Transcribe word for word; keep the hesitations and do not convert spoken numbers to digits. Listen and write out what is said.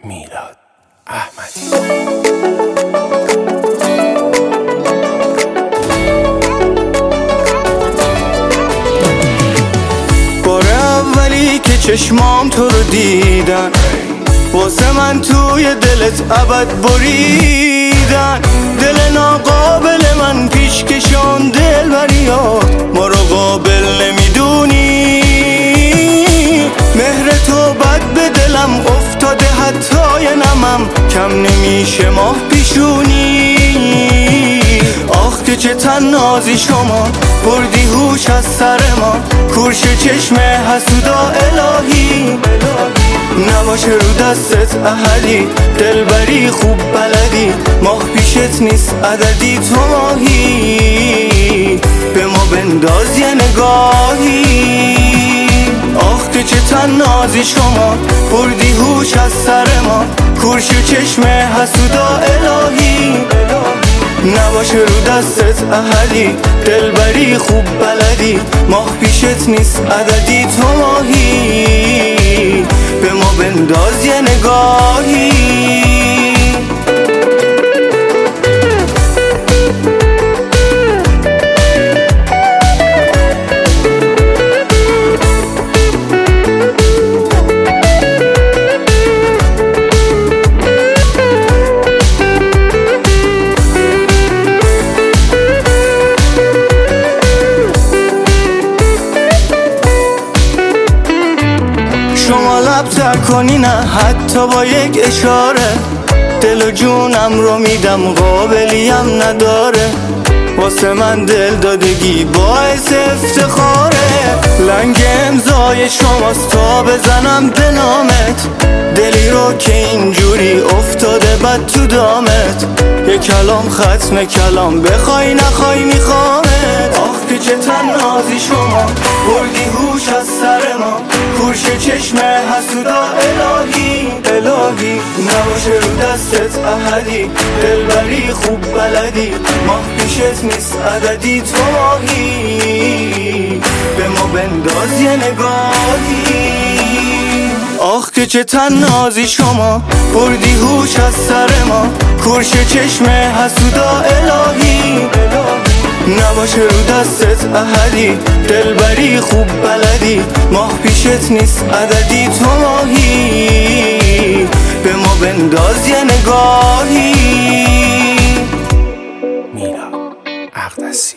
میلاد احمدی. بار اولی که چشمام تو رو دیدن، واسه من توی دلت ابد بریدن. دل ناقابل من پیش کشان دل بریاد، ما رو قابل نمیدونی. مهر تو بد به دلم افتاده، حتی نمم کم نمیشه ماه پیشونی. آخ که چه تنازی شما، بردی هوش از سر ما. کورش چشم حسودا الهی، نباشه رو دستت احدی. دلبری خوب بلدی، ماه پیشت نیست عددی. تو ماهی به ما بنداز یه نگاهی. آخ که چه تنازی شما، بردی هوش از سر ما. کورش چشم حسودا الهی، نباشه رو دستت احدی. دلبری خوب بلدی، ماه پیشت نیست عددی. تو ماهی به ما بنداز یه نگاهی. شما لب‌تر کنی نه حتی با یک اشاره. دل و جونم رو میدم قابلیم نداره. واسه من دل دادگی باعث افتخاره. لنگ امضای شماست تا بزنم به نامت. دلی رو که اینجوری افتاده بد تو دامت. یه کلام ختم کلام، بخوای نخوای میخوامت. آخ که چه تنازی شما، بردی هوش از سر ما. کورش چشم حسودا الهی، الهی نباشه رو دستت احدی. دلبری خوب بلدی، ماه پیشت نیست عددی. تو ماهی به ما بنداز یه نگاهی. آخ که چه تنازی شما، بردی هوش از سر ما. کورش چشم حسودا الهی، نباشه رو دستت احدی. دلبری خوب بلدی، ماه پیشت نیست عددی. تو ماهی به ما بنداز یه نگاهی. میلاد احمدی.